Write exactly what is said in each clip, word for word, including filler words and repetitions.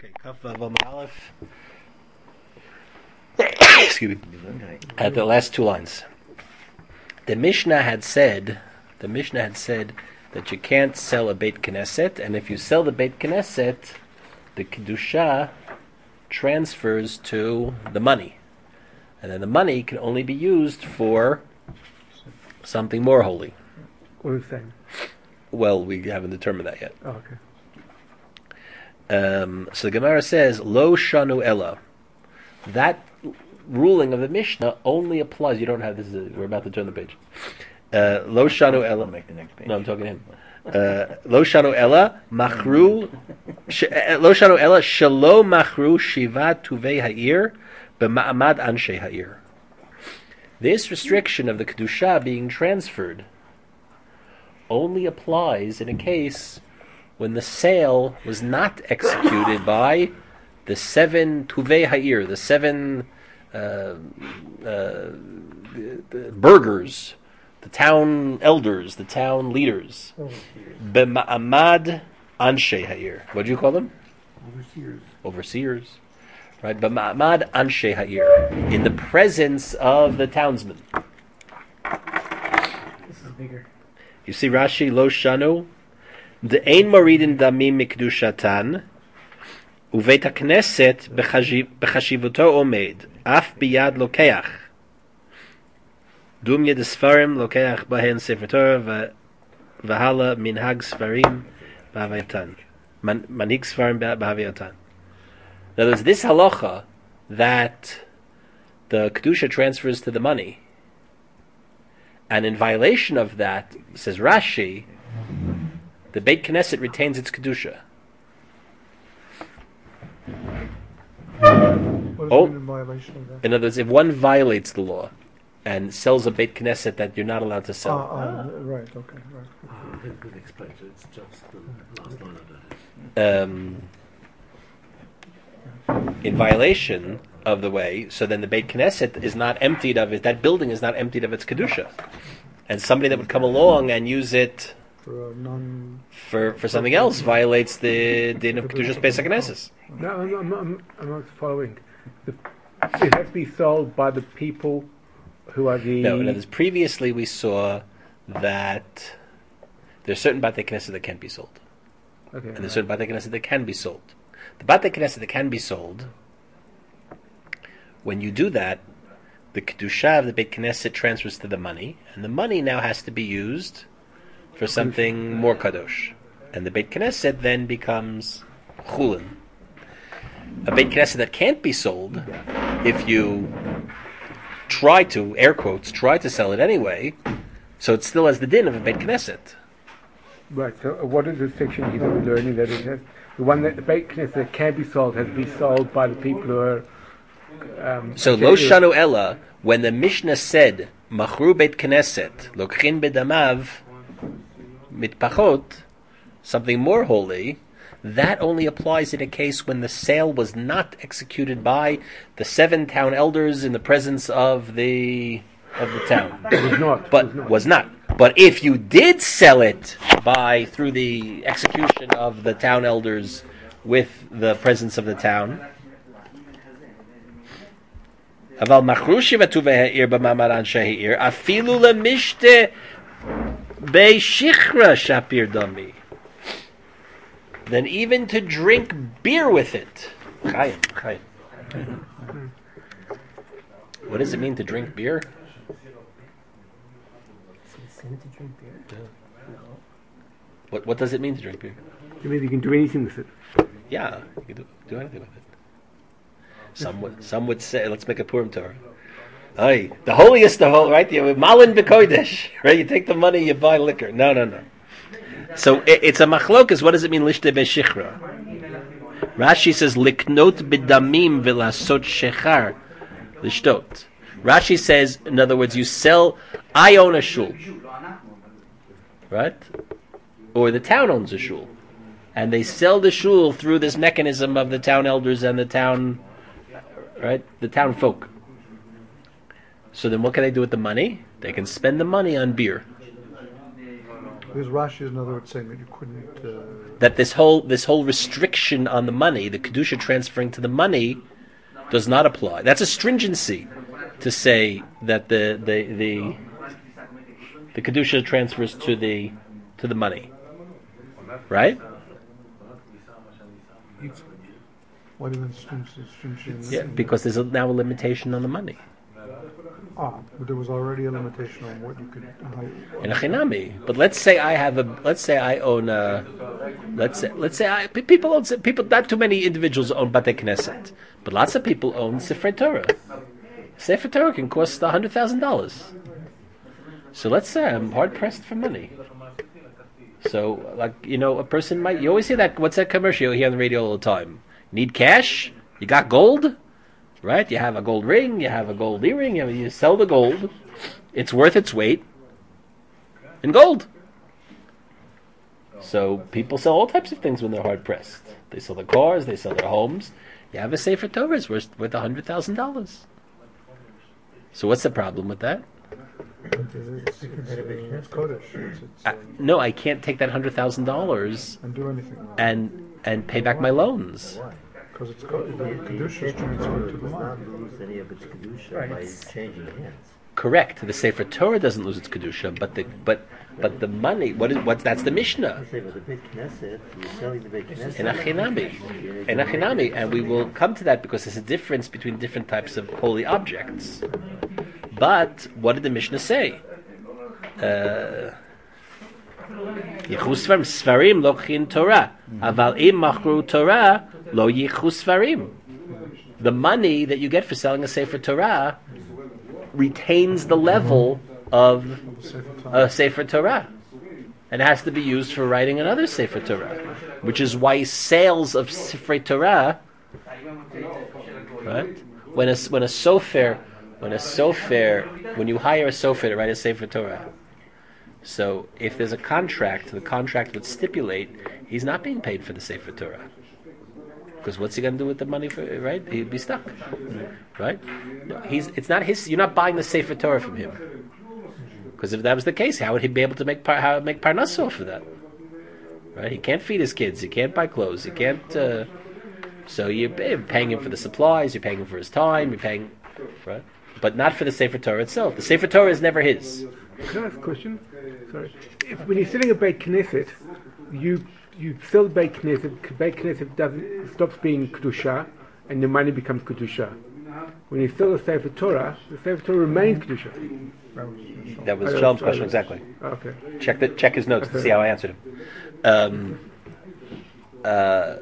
Okay, Kaf Vav Aleph. Excuse me. At the last two lines, the Mishnah had said, the Mishnah had said that you can't sell a Beit Knesset, and if you sell the Beit Knesset, the kedusha transfers to the money, and then the money can only be used for something more holy. What are you saying? Well, we haven't determined that yet. Oh, okay. Um, so the Gemara says, Lo Shanu Ella. That ruling of the Mishnah only applies. You don't have this. Is a, we're about to turn the page. Uh, Lo Shanu Ella. Make the next page. No, I'm talking to him. Uh, Lo Shanu Ella Machru. Lo Shanu Ella Shalo Machru Shiva Tuvei Ha'ir B'Ma'amad Anshe Ha'ir. This restriction of the kedusha being transferred only applies in a case when the sale was not executed by the seven Tuvei Ha'ir, the seven uh, uh, burghers, the town elders, the town leaders. B'ma'amad Anshe Ha'ir. What do you call them? Overseers. Overseers. Right? B'ma'amad Anshe Ha'ir. In the presence of the townsmen. This is bigger. You see Rashi, Lo Shanu, the ein moridin damim mikdushatan, uveit hakneset bechashivuto omed, af biyad lokeach. Dumya desfarim lokeach bahen sefer Torah v'hala minhag sfarim b'havayatan. Manhig sfarim b'havayatan. In other words, this halacha that the kedusha transfers to the money, and in violation of that, says Rashi, the Beit Knesset retains its kedusha. What is Oh. in violation of that? In other words, if one violates the law and sells a Beit Knesset that you're not allowed to Ah, sell, ah, right, okay, right. It explains it. It's just the last line of that. um, in violation of the way, so then the Beit Knesset is not emptied of it. That building is not emptied of its kedusha, and somebody that would come along and use it For a non... for for something else violates the din of kedushas Beis HaKnesses. No, I'm, I'm, I'm, I'm not following. The, it has to be sold by the people who are the... No, in other words, previously we saw that there's certain Batei Knesset that can't be sold, Okay. and there's certain Batei Knesset that can be sold. The Batei Knesset that can be sold, when you do that, the kedusha of the Beit Knesset transfers to the money, and the money now has to be used for something more kadosh, and the Beit Knesset then becomes chulin. A Beit Knesset that can't be sold, if you try to, air quotes, try to sell it anyway, so it still has the din of a Beit Knesset. Right, so uh, what is the section he's learning that it has... The one that the Beit Knesset that can be sold has to be sold by the people who are... Um, So lo shanu ella, when the Mishnah said machru Beit Knesset lokchin bedamav mitpachot, something more holy, that only applies in a case when the sale was not executed by the seven town elders in the presence of the of the town. was not. But was not. was not. But if you did sell it by through the execution of the town elders with the presence of the town, aval machru shiva tuvei ha'ir b'ma'amad anshe ha'ir afilu lemishte be'shichra shapir dami. Then even to drink beer with it. Chaim, chaim. What does it mean to drink beer? To drink beer? What what does it mean to drink beer? You mean you can do anything with it? Yeah, you can do, do anything with it. Some would some would say, let's make a Purim Torah. Aye, the holiest of all, right? You malin b'kodesh, right? You take the money, you buy liquor. No, no, no. So it, it's a machlokas. What does it mean, lishte be'shichra? Rashi says liknot b'damim v'lasot shechar lishtot. Rashi says, in other words, you sell. I own a shul, right? Or the town owns a shul, and they sell the shul through this mechanism of the town elders and the town, right? The town folk. So then, what can they do with the money? They can spend the money on beer. Because Rashi is in other words saying that you couldn't. Uh, That this whole this whole restriction on the money, the kedusha transferring to the money, does not apply. That's a stringency to say that the the the, the kedusha transfers to the to the money, right? Why do you mean stringent? stringent Yeah, because there's a, now a limitation on the money. Ah, but there was already a limitation on what you could. Uh, In a chinami. But let's say I have a. Let's say I own a. Let's say let's say I, people own people. Not too many individuals own Batei Knesset, but lots of people own Sifrei Torah. Sefer Torah can cost a hundred thousand dollars. So let's say I'm hard pressed for money. So, like you know, a person might. You always hear that. What's that commercial you hear on the radio all the time? Need cash? You got gold? Right? You have a gold ring, you have a gold earring, you, you sell the gold. It's worth its weight in gold. So people sell all types of things when they're hard pressed. They sell their cars, they sell their homes. You have a Sefer Torah, it's worth worth a hundred thousand dollars. So what's the problem with that? it's, it's, it's Kodesh. It's, it's, I, uh, no, I can't take that hundred thousand dollars and do anything. with it. and and pay back my loans. Because it's co- the Kedusha is transferred to the does not mind. lose any of its kedusha Right. by changing hands. Correct. The Sefer Torah doesn't lose its kedusha, but the but but the money. What is what? That's the Mishnah. I say, but the Beit Knesset, you're selling the Beit Knesset. In Achinami. In Achinami. And we will come to that because there's a difference between different types of holy objects. But what did the Mishnah say? Uh, Yichus Svarim lochin Torah. Aval im machru Torah lo yichus Svarim. The money that you get for selling a Sefer Torah retains the level of a Sefer Torah. And has to be used for writing another Sefer Torah. Which is why sales of Sefer Torah, right? When a, when a sofer, when a sofer, when you hire a sofer to write a Sefer Torah, so if there's a contract, the contract would stipulate he's not being paid for the Sefer Torah. Because what's he going to do with the money for? Right, he'd be stuck. Right? No, he's. It's not his. You're not buying the Sefer Torah from him. Because if that was the case, how would he be able to make par, how make parnas off of that? Right? He can't feed his kids. He can't buy clothes. He can't. Uh, so you're paying him for the supplies. You're paying him for his time. You're paying, right? But not for the Sefer Torah itself. The Sefer Torah is never his. Can I ask a question? Sorry. If when you're selling a Beit Knesset, you you sell Beit Knesset, Beit Knesset doesn't stops being kedusha, and the money becomes kedusha. When you sell the Sefer Torah, the Sefer Torah remains kedusha. That was I don't- Shalom's I question don't- exactly. Okay. Check the check his notes to see how I answered him. Um, uh,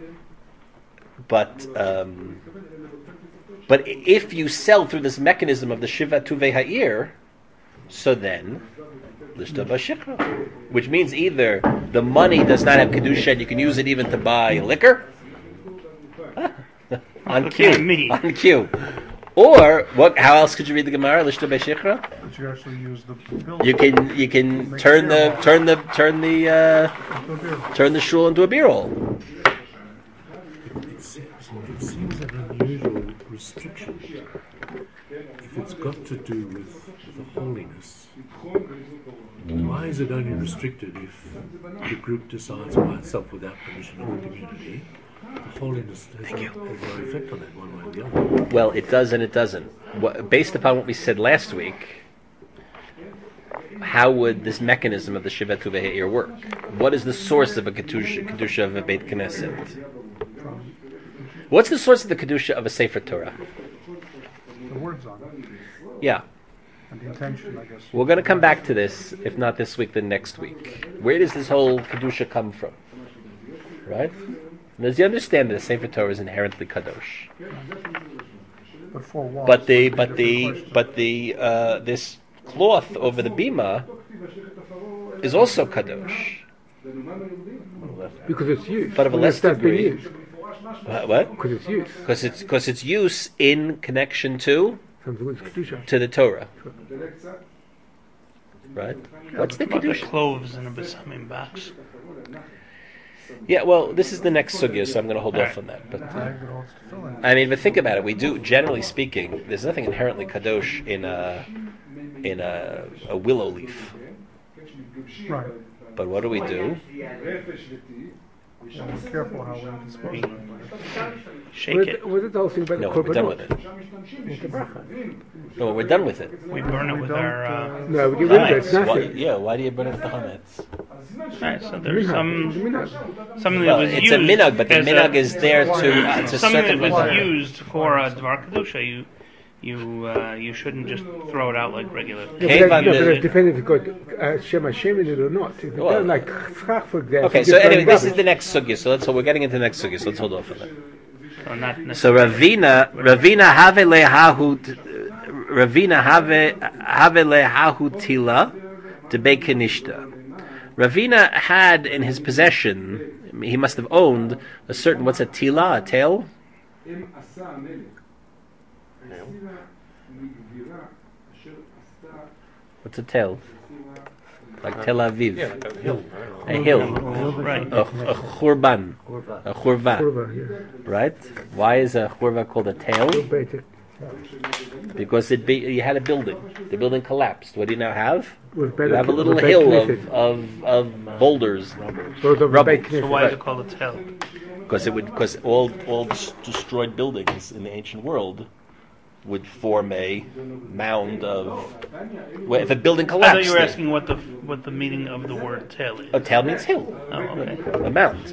but um, but if you sell through this mechanism of the Shiva Tuvei Ha'ir, so then Lishta Bashikra, which means either the money does not have kedusha and you can use it even to buy liquor on cue, on cue, or what? How else could you read the Gemara? Lishta Bashikra. But you actually use the bill. You can you can turn the turn the turn the uh, turn the shul into a beer hall. It seems, it seems an unusual restriction. If it's got to do with the holiness, why is it only restricted if the group decides by itself without permission of the community? The holiness has, no, has no effect on that one way or the other. Well, it does and it doesn't. What, based upon what we said last week, how would this mechanism of the Shiva Tuvei Ha'ir work? What is the source of a kedusha, kedusha of a Beit Knesset? What's the source of the kedusha of a Sefer Torah? The words on it. Yeah. And the intention, I guess. We're going to come back to this, if not this week, then next week. Where does this whole kedusha come from? Right? And as you understand that the Sefer Torah is inherently kadosh, But four walls. but the would be but different the questions. but the uh, this cloth over the bima is also kadosh. Because it's used. But of a When less it starts being degree. used. What? what? Because it's used. Because it's because it's use in connection to Something with kedusha. to the Torah. Right? What's the About the kedusha? cloves in a besamim box. Yeah, well, this is the next sugya, so I'm going to hold off on that. But uh, I mean, but think about it. We do, generally speaking, there's nothing inherently kadosh in a in a, a willow leaf, Right. But what do we do? Be careful how we dispose of it. Shake Was it. it, was it the whole thing about No, the we're done with korbanot? it. No, we're done with it. We burn it We with don't, our. Uh, uh, No, we get rid of it. It's Why, nothing. yeah, why do you burn it with the chametz? right, so there's Minhag. some Minhag. something Well, that was it's used. a minhag, but the as a- minhag is there to uh, to something that was circumvent. used for a dvar kedusha. You you uh, you shouldn't just throw it out like regular. No, Cave but, on that, no, the- but it depends if you've got uh, Shem Hashem in it or not. If you've Well- done like Chach, for example. Okay, just so throwing anyway, this is rubbish. the next sugya. So let's. So we're getting into the next sugya. So let's hold off on that. So not So necessarily. Ravina, Ravina have lehahu, Ravina have have lehahu tila to bekenishta. Ravina had in his possession, he must have owned a certain, what's a tila, a tail? What's a tail? Like Tel Aviv. Yeah, like a hill. A hill. Right. A, a churban. A churva. Korban, yeah. Right? Why is a churva called a tail? Better. Because it be, you had a building. The building collapsed. What do you now have? Was better. You have a little was hill better of, of, of boulders. So the rubble. Beit So Knesset. why is it called a tail? Because it would, because all all des- destroyed buildings in the ancient world would form a mound of. Well, if a building I collapsed, thought you were asking what the what the meaning of the word tail is. a tail means hill, Oh, okay. a mound.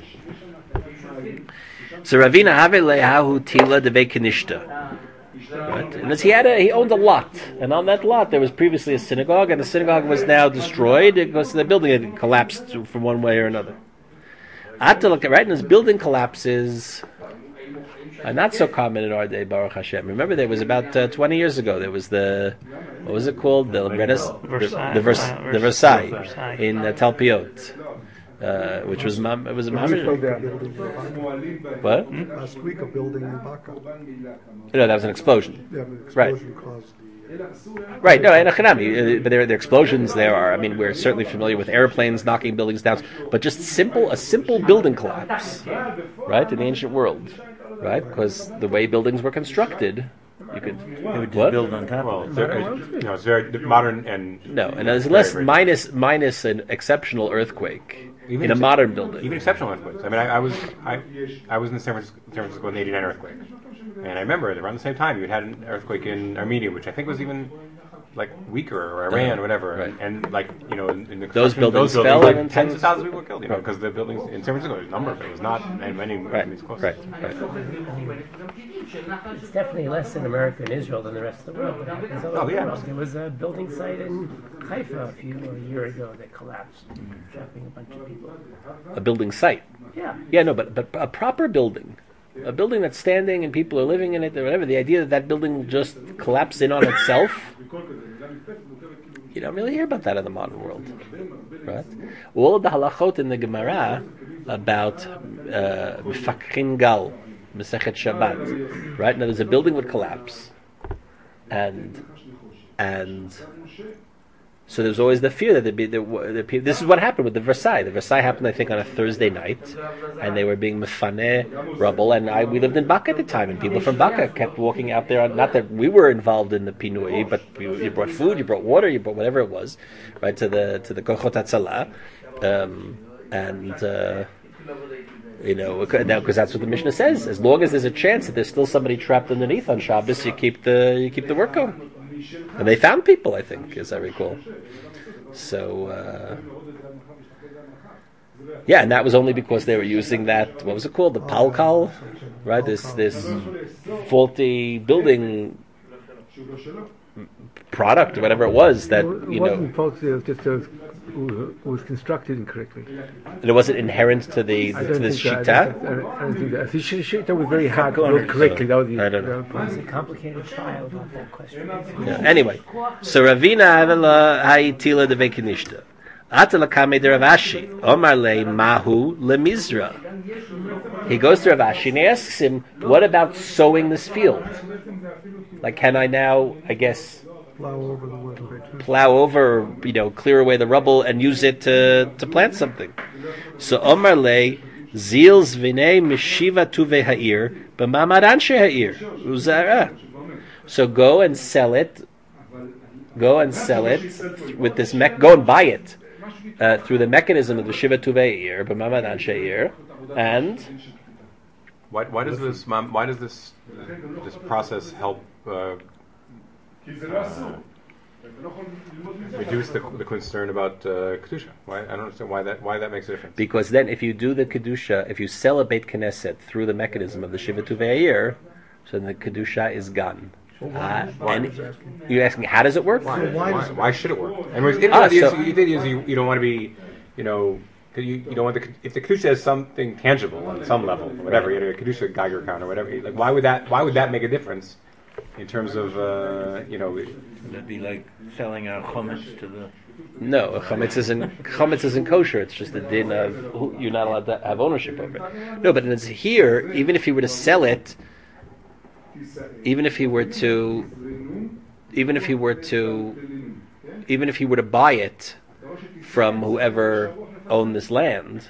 So Ravina have lehahu tila de vekanishta. Right? And as he had a, he owned a lot, and on that lot there was previously a synagogue, and the synagogue was now destroyed because the building had collapsed from one way or another. Atalak, right, and this building collapses. Uh, not so common in our day, Baruch Hashem. Remember, there was about uh, twenty years ago. There was the what was it called? The Renaissance, Versailles. the, the, Vers- Uh, the Versailles, Versailles. in uh, Talpiot, uh, which was mam- it was a Slow mam- down. what? Last week, a building in Baka. No, that was an explosion. Yeah, the Right. explosion caused the. Right, no, in Achanami, uh, but there, there are explosions. There are. I mean, we're certainly familiar with airplanes knocking buildings down, but just simple, a simple building collapse, right, in the ancient world, right, because the way buildings were constructed, you could They would just what? build on top Well, of it. there, you know, it's very modern and No, and unless Very, very- minus minus an exceptional earthquake Even in a ex- modern building. even exceptional earthquakes. I mean, I, I was I, I was in the San Francisco, San Francisco in the eighty-nine earthquake, and I remember around the same time you had an earthquake in Armenia, which I think was even like weaker, or Iran, Uh-huh. whatever, Right. and, and like you know, in, in the Those construction- buildings those fell like and tens things- of thousands of people were killed, you know, Right. because the buildings in San Francisco, there's a number, but it was not and many Right, many close. right, right. It's definitely less in America and Israel than the rest of the world. It happens all Oh, over yeah. the world. There was a building site in Haifa a few a year ago that collapsed, trapping a bunch of people. A building site. Yeah. Yeah, no, but but a proper building, a building that's standing and people are living in it or whatever. The idea that that building will just collapse in on itself. You don't really hear about that in the modern world, right? All of the halachot in the Gemara about uh, mefakrin gal, Masechet Shabbat, right? Now, there's a building would collapse, and and so there's always the fear that there'd be the, the people. This is what happened with the Versailles. The Versailles happened, I think, on a Thursday night, and they were being mefaneh rubble. And I we lived in Baka at the time, and people from Baka kept walking out there. Not that we were involved in the pinui, but you, you brought food, you brought water, you brought whatever it was, right to the to the Kochot Hatzalah, um, and. Uh, You know, because that's what the Mishnah says. As long as there's a chance that there's still somebody trapped underneath on Shabbos, you keep the you keep the work going. And they found people, I think, as I recall. So, uh, yeah, and that was only because they were using that. What was it called? The palkal, right? This this faulty building product or whatever it was that It you know. wasn't faulty, it was just a, it was constructed incorrectly. And it wasn't inherent to the I to don't the think so. I shita. don't, I don't, I don't think that. The sh- shita was very hard to Go on. build correctly. That was the, I don't know. the- It's a complicated trial about that question. Yeah. Anyway, so Ravina Avela Haitila de Vekinishta. Atala Kame de Ravashi. Omar le Mahu le Mizra. He goes to Ravashi and he asks him, what about sowing this field? Like, can I now, I guess, Plow over the wood. plow over, you know, clear away the rubble and use it to, to plant something? So Omar le Zils Vine Mishiva Tuve Ha'ir B'mamad Anshe Ha'ir Uzara. So go and sell it. Go and sell it with this mech. Go and buy it uh, through the mechanism of the Shiva Tuveir, B'mamad Ansheir, and Why, why does this mom- why does this this process help uh, uh, reduce the, the concern about uh, kedusha? Why I don't understand why that why that makes a difference. because then if you do the kedusha, if you sell a Beit Knesset through the mechanism of the Shiva Tuveir, so then the kedusha is gone. Uh, and you're asking, how does it work? Why? why Why, does it- why should it work? And whereas, Ah, the, so- the idea is you, you don't want to be, you know, you, you don't want the if the kedusha is something tangible on some level, whatever, you know, a kedusha Geiger count or whatever. Like, why would that why would that make a difference in terms of uh, you know? That'd be like selling our chametz to the. No, chametz isn't chametz isn't kosher. It's just a din of who, you're not allowed to have ownership over it. No, but it's here. Even if he were to sell it, even if he were to, even if he were to, even if he were to buy it from whoever owned this land,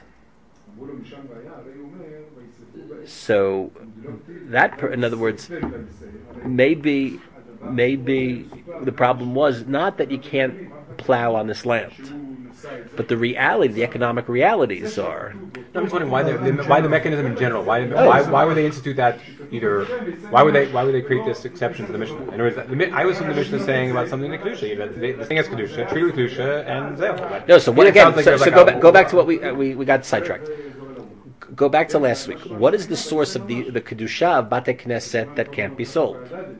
so that, per, in other words, maybe maybe the problem was not that you can't plow on this land, but the reality, the economic realities are. I'm just wondering why the, the why the mechanism in general. Why why why would they institute that? Either why would they why would they create this exception to the Mishnah? In other words, the, I was in the Mishnah saying about something in kedusha. You know, the, the thing is kedusha, treat it with kedusha, and zeh. No, so what, It again? sounds like So, there's so like go a- back. Go back to what we uh, we we got sidetracked. Go back to last week. What is the source of the the kedusha of Bate Knesset that can't be sold?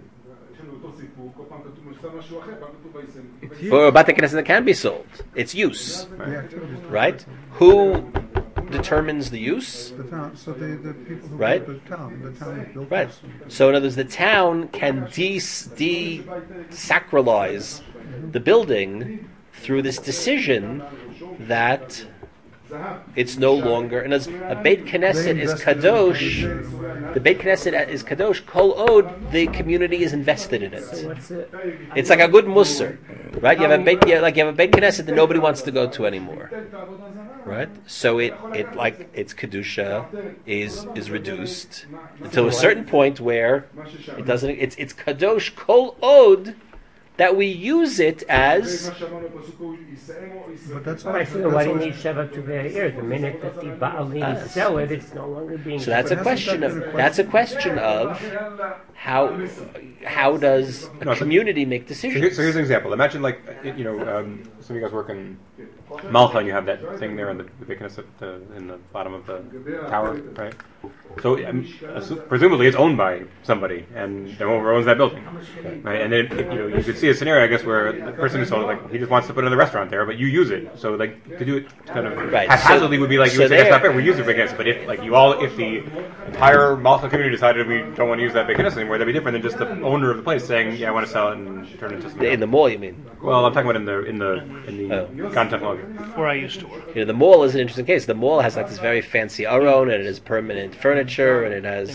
It's you. For Bate Knesset that can be sold, it's use, The activities. right? Who determines the use? The town, so the, the people who Right. built the town, the town that built Right. this. So in other words, the town can de desacralize the building through this decision that it's no longer. And as a Beit Knesset is kadosh, the Beit Knesset is kadosh. Kol od, the community is invested in So it. what's it? It's like a good musar, right? You have a Beit, you have, like you have a Beit Knesset that nobody wants to go to anymore, right? So it, it like its kedusha is is reduced until a certain point where it doesn't. It's it's kadosh kol od that we use it as. But that's Right, not. so why do you that's need Sheva to their ear? The minute that the Baalim Ah. sell it, it's no longer being. So that's a But hasn't question that of been a that's a question of how how does No, a so- community make So, decisions? here, so here's an example. Imagine like uh, you know um, some of you guys work in Malta and you have that thing there in the, the Beit Knesset uh, in the bottom of the tower, right? So um, assu- presumably it's owned by somebody, and whoever owns that building, right? And then you know you could see a scenario, I guess, where the person who sold it, like he just wants to put another restaurant there, but you use it. So like to do it kind of Right, haphazardly so- would be like you so would say that's there- not fair. We use it Beit Knesset, but if like you all, if the entire Malta community decided we don't want to use that Beit Knesset anymore, that'd be different than just the owner of the place saying, yeah, I want to sell it and turn it into something. In the else. mall, you mean? Well, I'm talking about in the in the in the Oh. content log. Where I used to work. You know, the mall is an interesting case. The mall has like this very fancy aron, and it has permanent furniture, and it has.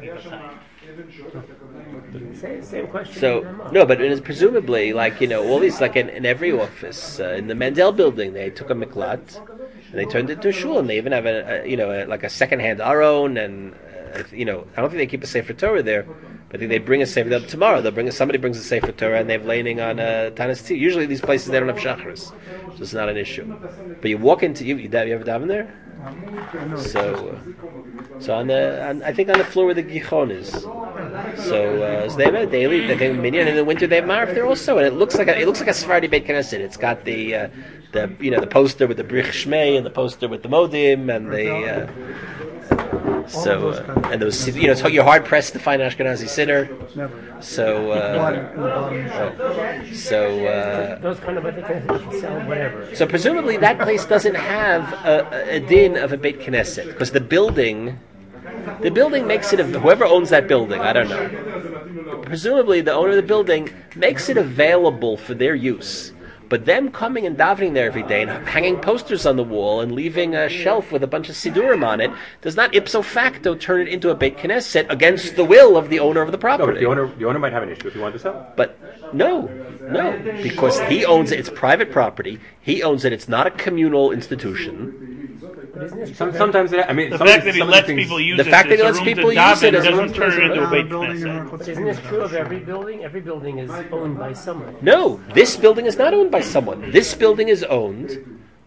Same, same question. So no, but it is presumably like you know all these like in, in every office uh, in the Mandel building they took a miklat and they turned it into a shul, and they even have a, a you know a, like a second-hand aron, and uh, you know I don't think they keep a sefer Torah there, but I think they bring a sefer they'll- tomorrow. They'll bring a, somebody brings a sefer Torah and they've laning on a tanis tea. Usually these places they don't have shachris, so it's not an issue. But you walk into you you, you ever daven there? So, uh, so on the, on, I think on the floor where the gichon is. So, uh, so they have a daily, they have a minyan, and in the winter they have marif there also, and it looks like a, it looks like a Sephardi Beit Knesset. It's got the, uh, the, you know, the poster with the Brich Shmei and the poster with the Modim and the. Uh, so, uh, and those, you know, so you're hard pressed to find an Ashkenazi sinner. Never. So, Bottom- uh, in the bottom shelf. so. Uh, those kind of other things you can sell whatever. So presumably that place doesn't have a, a din of a Beit Knesset because the building, the building makes it. Whoever owns that building, I don't know. Presumably the owner of the building makes it available for their use. But them coming and davening there every day and hanging posters on the wall and leaving a shelf with a bunch of sidurim on it does not ipso facto turn it into a Beit Knesset against the will of the owner of the No, property. but the owner the owner might have an issue if he wanted to sell. But no, no, because he owns it. It's private property. He owns it. It's not a communal institution. But isn't this Some, sometimes it, I mean, The some fact of that these- he some of these lets things- people use The it fact that as he a lets room people to use daven it as a room doesn't to- turn it into a Down Beit building in Knesset. Rochelle But isn't this true of every building? Every building is owned by someone. No, this building is not owned by someone. This building is owned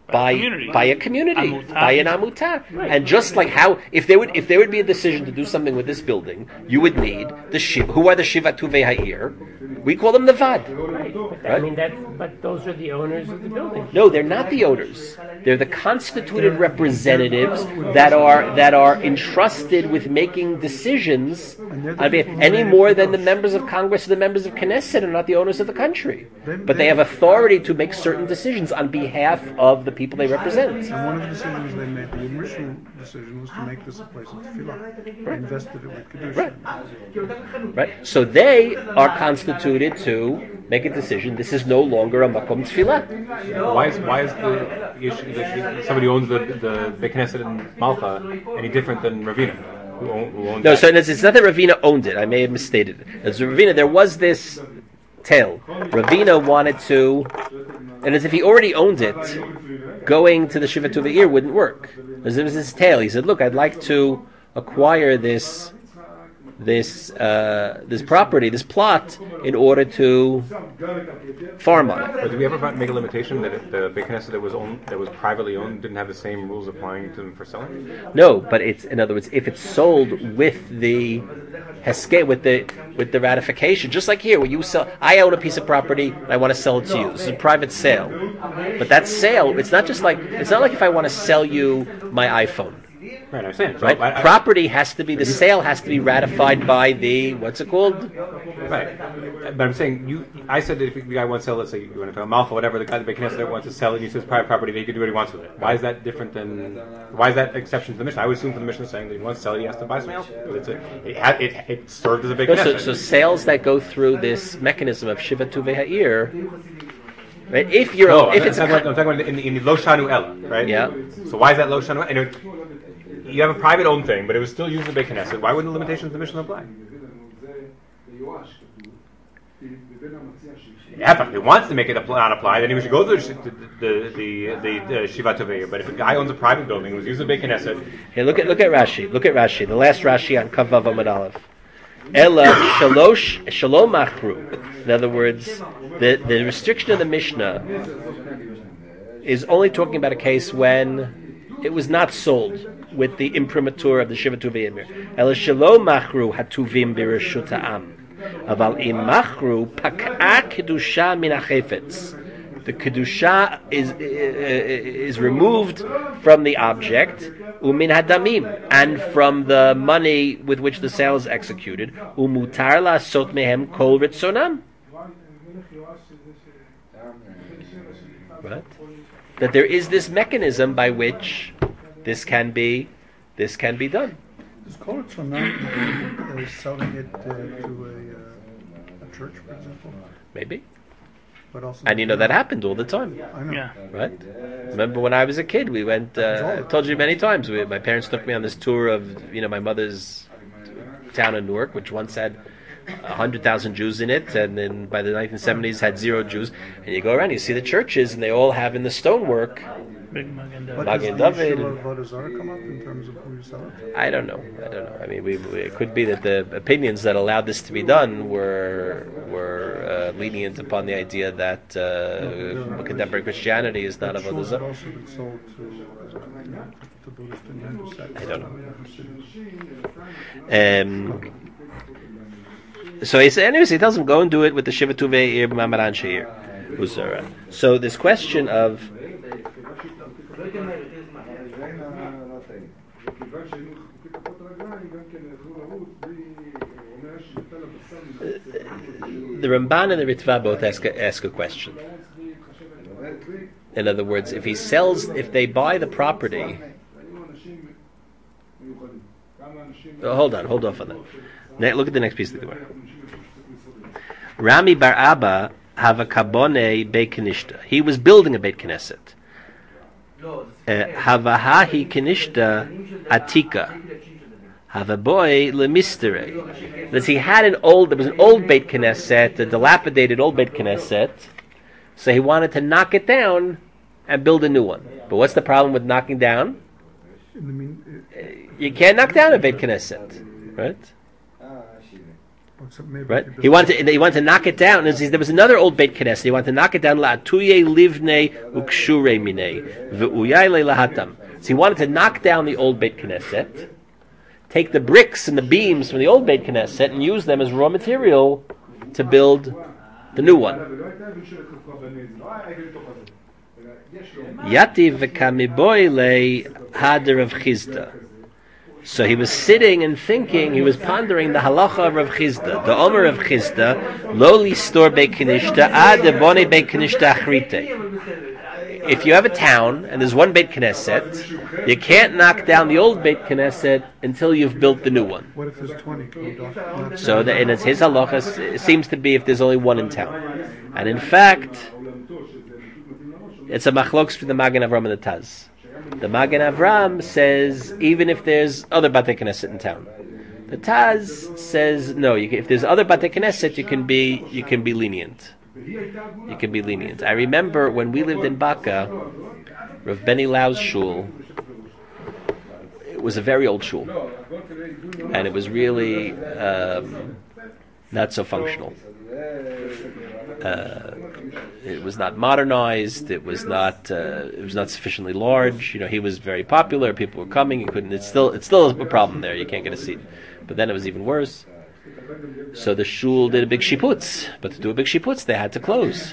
by community. by a community, Amutah. by an amutah. And just like how, if there would if there would be a decision to do something with this building, you would need the shiv. Who are the shiva tuvei ha'ir? We call them the vad. Right. But I Right? mean that. But those are the owners of the building. No, they're not the owners. They're the constituted representatives that are that are entrusted with making decisions. I mean, any more than the members of Congress or the members of Knesset are not the owners of the country, but they have authority to make certain decisions on behalf of the people they represent. And one of the decisions they made, the initial decision, was to make this a place of tefillah. They invested it with Kedusha. Right. Right. So they are constituted to make a decision. This is no longer a makom tefillah. Why is why is the issue that somebody owns the the Beit Knesset in Malta any different than Ravina, who, own, who owns No, that? so it's, it's not that Ravina owned it. I may have misstated it. As Ravina, there was this tale. Ravina wanted to, and as if he already owned it, going to the Shiva Tuvei wouldn't work. As there was this tale. He said, "Look, I'd like to acquire this." This uh, this property, this plot, in order to farm on it. But did we ever find- make a limitation that it, the Beit Knesset that was owned, that was privately owned, didn't have the same rules applying to them for selling? No, but it's in other words, if it's sold with the heskeh, with the with the ratification, just like here, where you sell, I own a piece of property, and I want to sell it to you. This is a private sale, but that sale, it's not just like it's not like if I want to sell you my iPhone. Right, I understand. So Right, I, I, property has to be the sale has to be ratified by the what's it called? Right, but I'm saying you. I said that if the guy wants to sell, let's say you want to Malfa, whatever, the guy the Beit Knesset wants to sell it, and he says private property, he can do what he wants with it. Why is that different than? Why is that exception to the Mishnah? I would assume from the Mishnah saying that he wants to sell it, he has to buy something else. But it's a, it, had, it, it served as a Beit So, Knesset. so sales that go through this mechanism of Shiva Tuvei Ha'ir, right? If you're no, if I'm, it's talking a, about, I'm talking about in, in the Lo Shanu Ella, right? Yeah. So why is that Lo Shanu? And it, you have a private owned thing, but it was still used in the Beit Knesset. Why wouldn't the limitations of the Mishnah apply? Yeah, if he wants to make it not apply, then he should go to the the the, the, the Shiva Tuvei. But if a guy owns a private building, was using the Beit Knesset, here, look at look at Rashi. Look at Rashi. The last Rashi on Kavav Amud Aleph. Ella shalosh shalom machru. In other words, the the restriction of the Mishnah is only talking about a case when it was not sold with the imprimatur of the Shiva Tuvei Emir. Ella shalom machru hatuvim birashut ha'am. Aval im machru pak'a kedusha min hachefetz. The kedusha is uh, is removed from the object, umin hadamim, and from the money with which the sale is executed. Umutar la'asot mehem kol ritzonam. Right? That there is this mechanism by which this can be this can be done. Does Kol Tzonam uh, selling it uh, to a, uh, a church, for example? Maybe. But also And you know that happened all the time. I know. Yeah. Right? Remember when I was a kid, we went, uh, I told you many times, we, my parents took me on this tour of, you know, my mother's town in Newark, which once had one hundred thousand Jews in it, and then by the nineteen seventies had zero Jews. And you go around, you see the churches, and they all have in the stonework. Big Magen But David. does Magen the David issue and- of Avodah Zarah come up in terms of who you sell it? I don't know. I don't know. I mean, we, we, it could be that the opinions that allowed this to be done were were uh, lenient upon the idea that uh, contemporary Christianity is not a But Avodah should Zarah. also be sold to, uh, you know, to Buddhist and Hindu sects. I don't know. know. Um, so he said, anyways, he tells him, go and do it with the Shiva Tuvei Ir Mamaran Sheir Uzara. So this question of the Ramban and the Ritva both ask a, ask a question. In other words, if he sells, if they buy the property. Oh, hold on, hold off on that. Ne- look at the next piece of the Gemara. Rami bar Abba have a kabone beit kenishta. He was building a beit knesset. Havahahi kenishta atika. Have a boy lemistere. That he had an old, there was an old beit knesset, a dilapidated old beit knesset. So he wanted to knock it down and build a new one. But what's the problem with knocking down? In the mean, uh, You can't knock down a beit knesset, right? So maybe Right? you could He build- wanted to, he wanted to knock it down. And there was another old Beit Knesset. He wanted to knock it down. La'atuye livne ukshure minei ve'uyai le'lahatam. So he wanted to knock down the old Beit Knesset, take the bricks and the beams from the old Beit Knesset, and use them as raw material to build the new one. Yativ v'kamiboy le hader of Chizda. So he was sitting and thinking, he was pondering the halacha of Rav Chizda, the Omer of Chizda, loli stor Beit Knesset ad bone Beit Knesset achrite. If you have a town and there's one Beit Knesset, you can't knock down the old Beit Knesset until you've built the new one. What if there's twenty? Can you knock- knock So down- the, and it's his halacha, it seems to be if there's only one in town. And in fact, it's a machlokes for the Magen Avram and the Taz. The Magen Avram says even if there's other Batei Knesset in town. The Taz says no. You can, if there's other Batei Knesset, you can be you can be lenient. You can be lenient. I remember when we lived in Baka, Rav Benny Lau's shul. It was a very old shul, and it was really um, not so functional. Uh, it was not modernized. It was not. Uh, it was not sufficiently large. You know, he was very popular. People were coming. You couldn't. It's still. It's still a problem there. You can't get a seat. But then it was even worse. So the shul did a big shiputz. But to do a big shiputz, they had to close.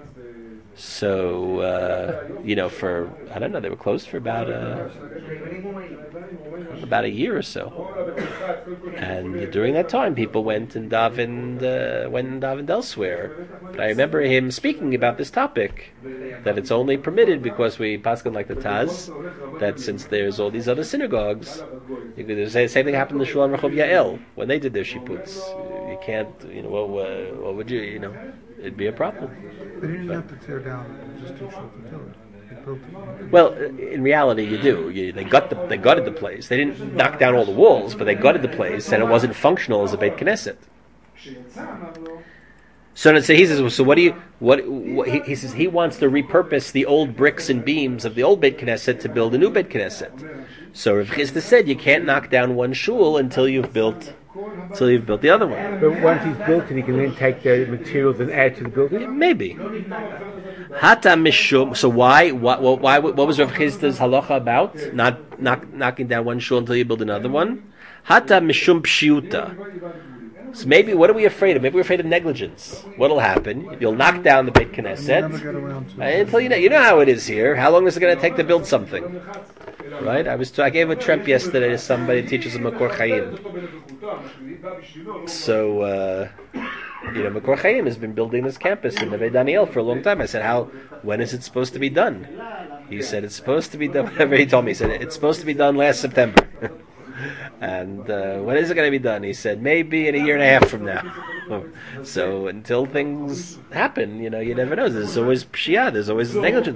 So uh, you know, for I don't know, they were closed for about a about a year or so. And during that time, people went and davened, uh, went and davened elsewhere. But I remember him speaking about this topic, that it's only permitted because we paskin like the Taz, that since there's all these other synagogues, you could say the same thing happened in the Shul on Rehov Yael when they did their shiputz. You can't, you know, what, what, what would you, you know, it'd be a problem. They didn't have to tear down just to show the pillar. They built it. Well, in reality, you do. You, they got the, they gutted the place. They didn't knock down all the walls, but they gutted the place, and it wasn't functional as a Beit Knesset. So, so he says, so what do you? What, what he, he says he wants to repurpose the old bricks and beams of the old Beit Knesset to build a new Beit Knesset. So Rav Chizda said you can't knock down one shul until you've built, until you've built the other one. But once he's built it, he can then take the materials and add to the building. Maybe. Hata mishum. So why? What? What? Why? What was Rav Chizda's halacha about? Not knock, knocking down one shul until you build another one. Hata mishum pshiuta. So maybe, what are we afraid of? Maybe we're afraid of negligence. What'll happen? You'll knock down the Beit We'll never Knesset get around to uh, until you know. You know how it is here. How long is it going to take to build something? Right? I was. T- I gave a tremp yesterday to somebody who teaches a Makor Chaim. So uh, you know, Makor Chaim has been building this campus in Neve Daniel for a long time. I said, "How? When is it supposed to be done?" He said, "It's supposed to be done." Whatever he told me, he said, "It's supposed to be done last September." And uh, when is it going to be done? He said, maybe in a year and a half from now. So until things happen, you know, you never know. There's always pshia, there's always negligence.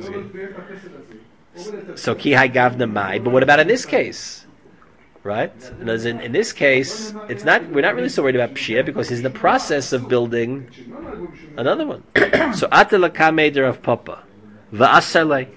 So kihai gavna mai. But what about in this case? Right? And as in, in this case, it's not. We're not really so worried about pshia because he's in the process of building another one. So atala kameder of papa. Va'asalei.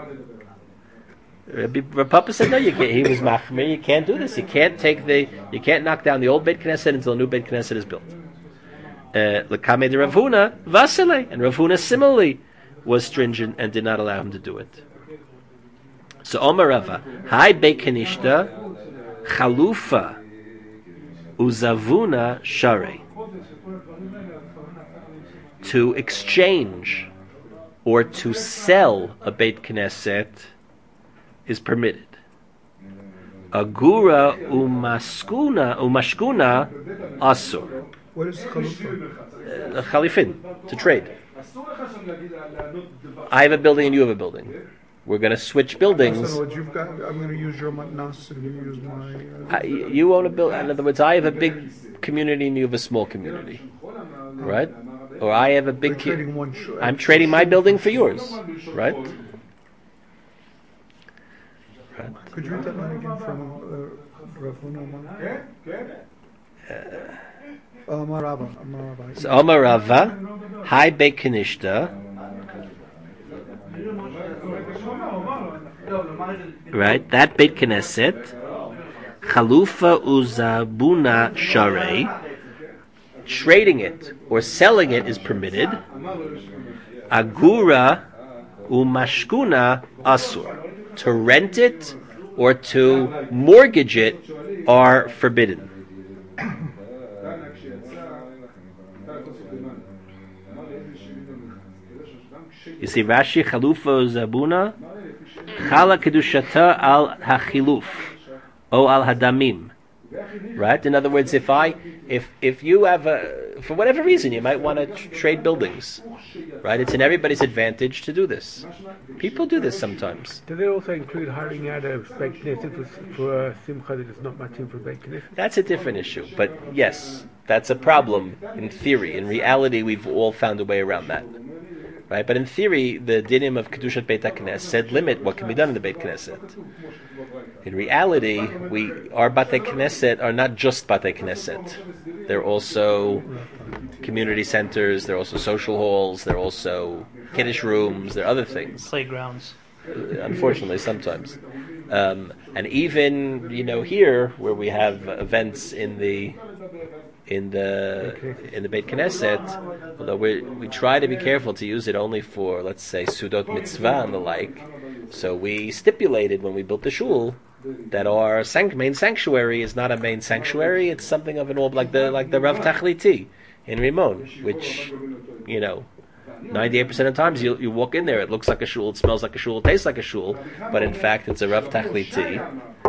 Rabbi Papa said no. You can't. He was machmir. You can't do this. You can't take the. You can't knock down the old Beit Knesset until a new Beit Knesset is built. L'kamei de Rav Huna vasile, and Rav Huna similarly was stringent and did not allow him to do it. So Omar Rava, Hai Beit Kanishta, Chalufa, Uzavuna Share. To exchange or to sell a Beit Knesset is permitted. Agura umaskuna umashkuna asur. What is chalufa? Uh, Chalifin, to trade. I have a building and you have a building. We're going to switch buildings. In other words, you've got, I'm going to use your matnas and you use my. Uh, I, you own a building. In other words, I have a big community and you have a small community, right? Or I have a big. We're trading one sh- I'm trading my building for yours, right? Could you read that line again from uh, Rav Huna? Uh, Marava. Marava. So Omar Rava, Hai Beit Kanishta. Right, that Beit Knesset, Chalufa Uzabuna Share, trading it or selling it is permitted. Agura umashkuna asur. To rent it or to mortgage it are forbidden. You see, Rashi Chalufo Zabuna Chala Kedushata al Hachiluf O al Hadamim. Right? In other words, if I, if if you have a, for whatever reason, you might want to tr- trade buildings, right? It's in everybody's advantage to do this. People do this sometimes. Do they also include hiring out a Beit Knesset for, for a simcha that is not matching for Beit Knesset? That's a different issue, but yes, that's a problem in theory. In reality, we've all found a way around that. Right? But in theory, the dinim of Kedushat Beit HaKnesset limit what can be done in the Beit Knesset. In reality, we our Batei Knesset are not just Batei Knesset. They're also community centers, they're also social halls, they're also Kiddush rooms, they're other things. Playgrounds. Unfortunately, sometimes. Um, and even, you know, here, where we have events in the in the in the Beit Knesset, although we we try to be careful to use it only for, let's say, Sudot Mitzvah and the like. So we stipulated when we built the shul that our sanct- main sanctuary is not a main sanctuary; it's something of an orb like the like the Rav Tachliti in Rimon, which, you know, ninety-eight percent of the times you you walk in there, it looks like a shul, it smells like a shul, it tastes like a shul, but in fact it's a Rav Tachliti,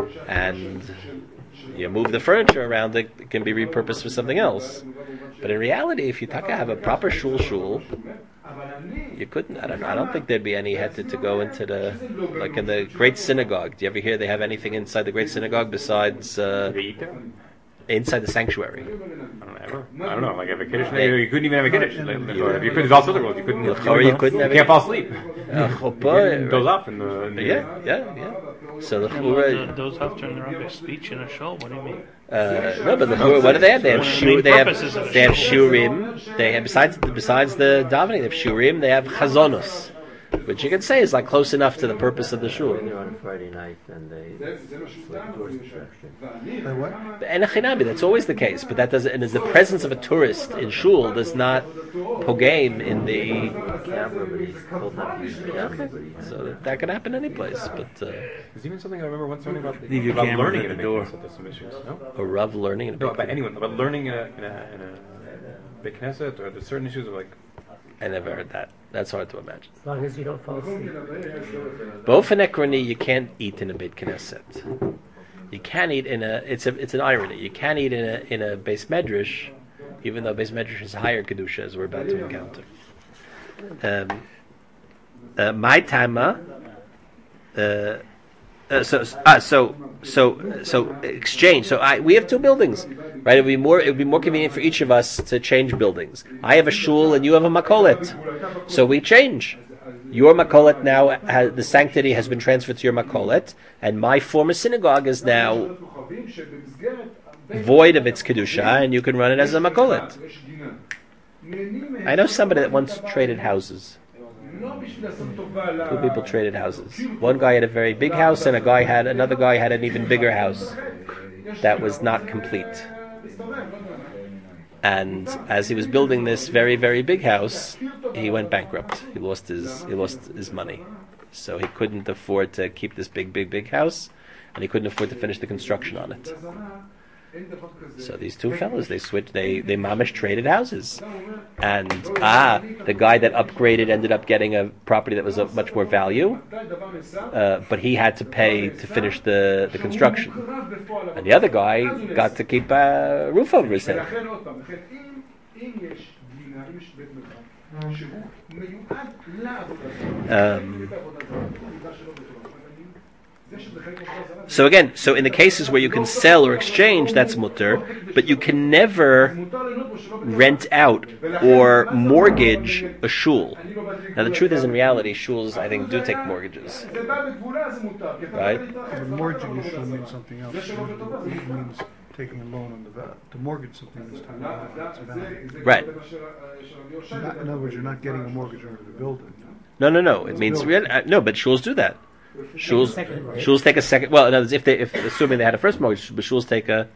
and you move the furniture around it, it can be repurposed for something else. But in reality, if you taka have a proper shul shul, you couldn't. I don't. I don't think there'd be any heter to go into the, like in the Great Synagogue. Do you ever hear they have anything inside the Great Synagogue besides uh, inside the sanctuary? I don't ever. I don't know. Like if a kiddush, you couldn't even have a kiddush. Like, like, you could. There's also other rules. You couldn't. Or you couldn't. Have You can't fall asleep. Uh, chuppah, Doze off in the. In the yeah, yeah, yeah. So the Yeah, chura, but those have during the rabbi's speech in a show. What do you mean? uh, no, but the chura, what do they have? They have One of the shu, main they have purposes of a they have shul. shurim. They have besides besides the davening, they have shurim. They have chazonos, which you can say is like close enough to the purpose of the shul. They're on Friday night and they it's like tourist attraction. By what? And a chinami, that's always the case, but that doesn't. And is the presence of a tourist in shul does not pogame in the. Camera, but he's pulled up his camera, but he's So that, that can happen any place, but uh, There's even something I remember once learning about, Leave your about camera learning at in the a door. Beit Knesset. There's some issues. No, a rav learning in a no, big about anyone, about learning in a in a, in a Beit Knesset, or there's certain issues of like. I never heard that. That's hard to imagine. As long as you don't fall asleep. Both in Ekroni, you can't eat in a Beit Knesset. You can eat in a. It's a. It's an irony. You can eat in a in a Beis Medrash, even though Beis Medrash is higher kedusha, as we're about to encounter. Um, uh, my tama. Uh, uh, so ah, so so so exchange. So I we have two buildings, right? It would be more. It would be more convenient for each of us to change buildings. I have a shul and you have a makolet, so we change. Your makolet now has, the sanctity has been transferred to your makolet, and my former synagogue is now void of its kedusha, and you can run it as a makolet. I know somebody that once traded houses. Two people traded houses. One guy had a very big house, and a guy had another guy had an even bigger house that was not complete. And as he was building this very, very big house, he went bankrupt. He lost his he lost his money, so he couldn't afford to keep this big, big, big house, and he couldn't afford to finish the construction on it. So these two fellows, they switched, they they mamish traded houses, and ah, the guy that upgraded ended up getting a property that was of much more value, uh, but he had to pay to finish the, the construction, and the other guy got to keep a roof over his head. Um, So again, so in the cases where you can sell or exchange, that's mutter, but you can never rent out or mortgage a shul. Now the truth is, in reality, shuls, I think, do take mortgages. Right? But mortgaging a shul means something else. It means taking a loan on the va- to mortgage something that's taking its value. Right. Not- In other words, you're not getting a mortgage over the building. No, no, no. It means real, uh, no, but shuls do that. Shuls, shuls take a second. Well, in other words, if they, if assuming they had a first mortgage, but shuls take a,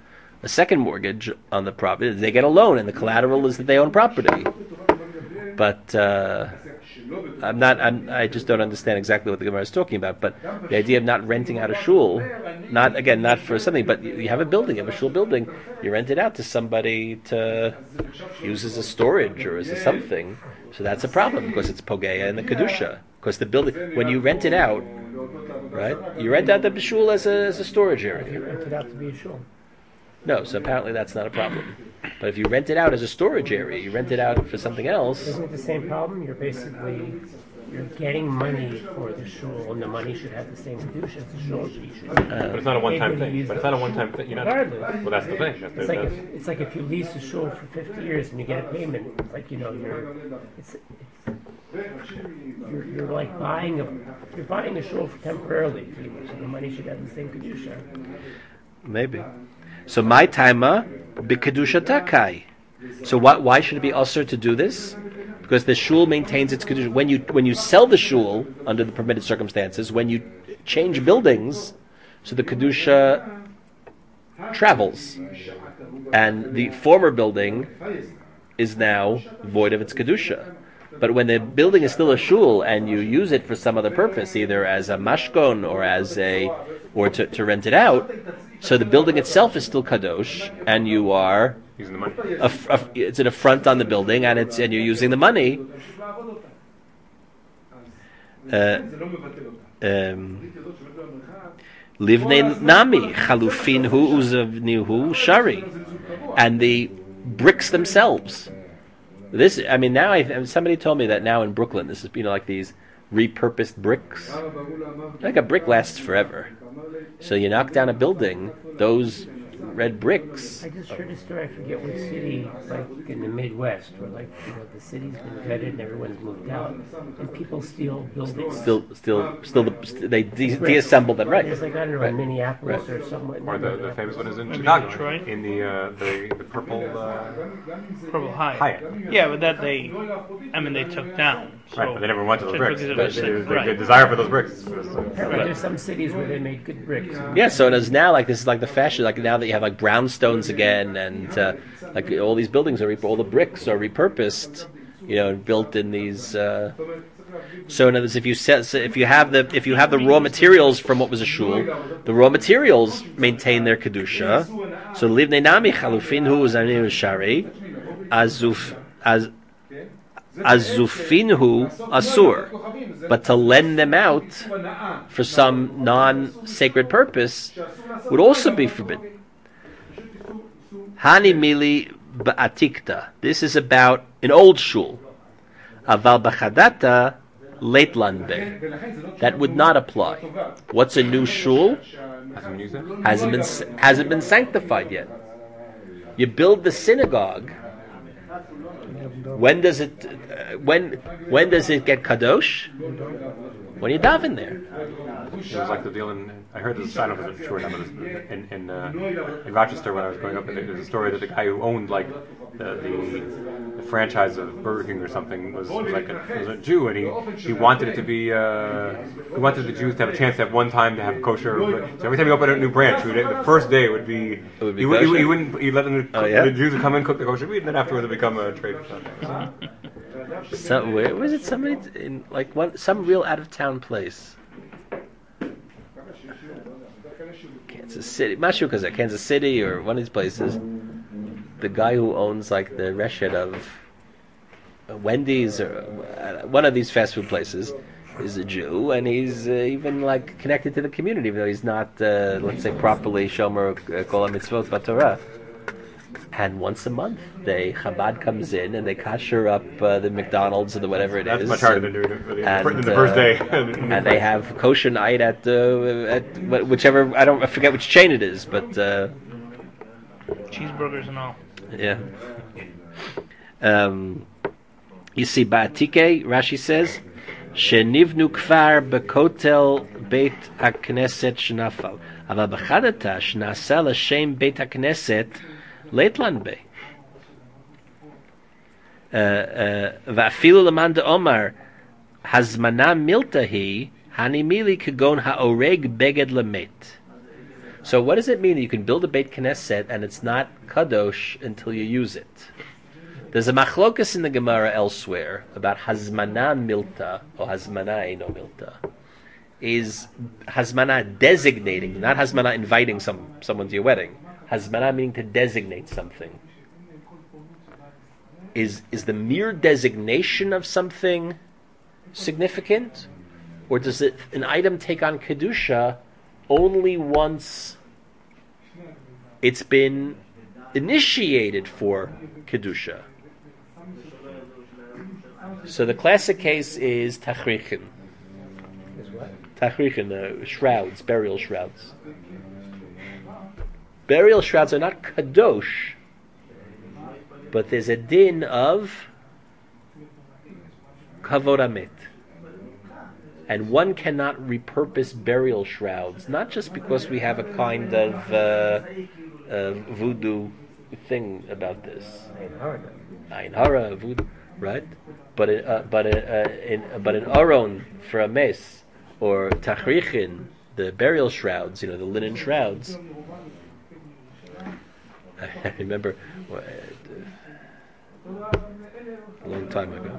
a second mortgage on the property. They get a loan, and the collateral is that they own property. But uh, I'm not. I'm, I just don't understand exactly what the Gemara is talking about. But the idea of not renting out a shul, not again, not for something, but you have a building, you have a shul building, you rent it out to somebody to use as a storage or as a something. So that's a problem because it's pogeya in the kedusha. Because the building, when you rent it out, right, you rent out the shul as a as a storage area. You rent it out to be a shul. No, so apparently that's not a problem. But if you rent it out as a storage area, you rent it out for something else. Isn't it the same problem? You're basically you're getting money for the shul, and the money should have the same kedusha as the shul. So you should, Uh, But it's not a one-time Maybe thing. use But it's the- not a one-time thing. You're not. Hardly. Well, that's the thing. That's, It's like that's, if it's like if you lease a shul for fifty years and you get a payment. It's like you know you're it's, it's you're, you're like buying a you're buying a shul for temporarily. So the money should have the same kedusha. Maybe. So my taima b'kedusha takai. So why why should it be usher to do this? Because the shul maintains its kedusha. When you when you sell the shul under the permitted circumstances, when you change buildings, so the kedusha travels, and the former building is now void of its kedusha. But when the building is still a shul and you use it for some other purpose, either as a mashkon or as a or to, to rent it out, so the building itself is still kadosh, and you are using the money. a, a, it's an affront on the building, and it's and you're using the money. Uh, um, Livnei nami chalufin hu uzavnihu shari, and the bricks themselves. This, I mean, now I somebody told me that now in Brooklyn, this is you know like these repurposed bricks. Like a brick lasts forever. So you knock down a building, those red bricks. I just heard a story. I forget which city, like in the Midwest, where like you know the city's been gutted and everyone's moved out, and people steal buildings. Still, still, still, the, they de- deassemble them, right? There's like I don't know, Right. Minneapolis or somewhere. Or the, the famous one is in Maybe Chicago, Detroit. in the uh, the the purple uh, Purple Hyatt. Hyatt. Yeah, but that they, I mean, they took down. So Right, but they never went to those just bricks. because They, of they, it, they, right. the desire for those bricks. was, uh, Apparently, there's some cities where they made good bricks. Yeah, so it is now like this is like the fashion. Like now that you have like brownstones again, and uh, like all these buildings are re- all the bricks are repurposed, you know, and built in these. Uh, so in other words, if you set, so if you have the if you have the raw materials from what was a shul, the raw materials maintain their kedusha. So livnei nami chalufin hu uzavnihu shari, azuf az. Azufinhu asur, but to lend them out for some non-sacred purpose would also be forbidden. Hani mili ba'atikta. This is about an old shul. Aval b'chadata leitlan be. That would not apply. What's a new shul? hasn't been used yet? Hasn't been hasn't been sanctified yet. You build the synagogue. When does it? Uh, when when does it get kadosh? When you daven there. It was like the deal in. I heard this. I don't know if it's true or not, but it's in in, uh, in Rochester when I was growing up. There was a story that the guy who owned like the the, the franchise of Burger King or something was, was like a, was a Jew, and he, he wanted it to be. Uh, he wanted the Jews to have a chance to have one time to have kosher. So every time he opened a new branch, he would, the first day it would be. It would be he, would, he, kosher? he wouldn't. He let them. Cook, Oh, yeah? The Jews would come in, cook the kosher meat, and then afterwards it would become a trade for something. So where was it? Somebody in like one some real out of town place. Kansas City, Mashu Kaza, Kansas City, or one of these places. The guy who owns like the reshet of uh, Wendy's or uh, one of these fast food places is a Jew, and he's uh, even like connected to the community, even though he's not, uh, let's say, properly shomer uh, kol mitzvot b'Torah. And once a month, they Chabad comes in and they kasher up uh, the McDonald's or the whatever it That's is. much harder and, than doing it really and, in the first uh, day. and they have kosher night at uh, at wh- whichever I don't I forget which chain it is, but uh, Cheeseburgers and all. yeah. Um, you see, Ba'atike, Rashi says, "Shenivnu kvar bekotel beit hakneset shnafal, aval b'chadata shnasa l'shem beit hakneset leitlan be." Va'afilu l'man de'omar hazmana milta hi hanimili kagon ha'oreg beged lemet. So what does it mean that you can build a Beit Knesset and it's not kadosh until you use it? There's a machlokas in the Gemara elsewhere about hazmana milta or hazmana eino milta. Is hazmana designating, not hazmana inviting some someone to your wedding. Hazmana meaning to designate something. Is is the mere designation of something significant, or does it an item take on kedusha only once it's been initiated for kedusha? So the classic case is tachrichin. Is what? Tachrichin, uh, shrouds, burial shrouds. Burial shrouds are not kadosh, but there's a din of kavod amit. And one cannot repurpose burial shrouds, not just because we have a kind of uh, uh, voodoo thing about this. Ein hara, voodoo, right? But a, uh, but a, uh, in, uh, but an aron for a mes, or tachrichin, the burial shrouds, you know, the linen shrouds. I remember uh, a long time ago,